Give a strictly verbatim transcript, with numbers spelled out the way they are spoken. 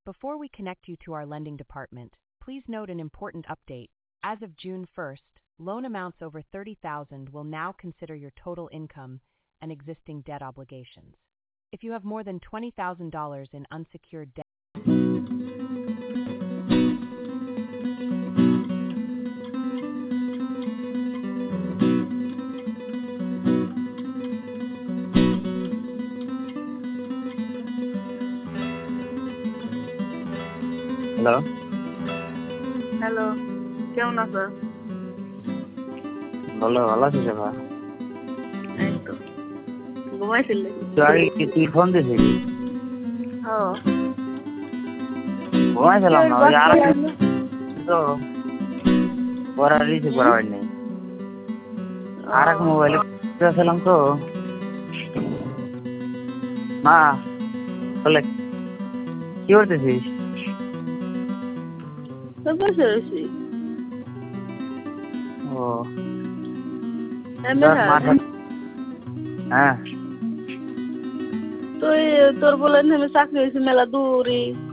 Before we connect you to our lending department, please note an important update. As of June first, loan amounts over thirty thousand dollars will now consider your total income and existing debt obligations. If you have more than twenty thousand dollars in unsecured debt, hello hello, কেমন আছো? বলো, ভালো আছিস? বা এই তো ঘুমাইছিলে? তুই আগে কি তুই ফোন দিছিলি? ও ঘুমাইছিলাম না, ওই আর তো পরে রিসিভ করা হয়নি। আর এক মোবাইলে ছিলাম তো। মা বলে কি করতেছিস? বসে রয়েছি। ও হ্যাঁ, তুই তোর বলে চাকরি হয়েছে মেলা দূরই।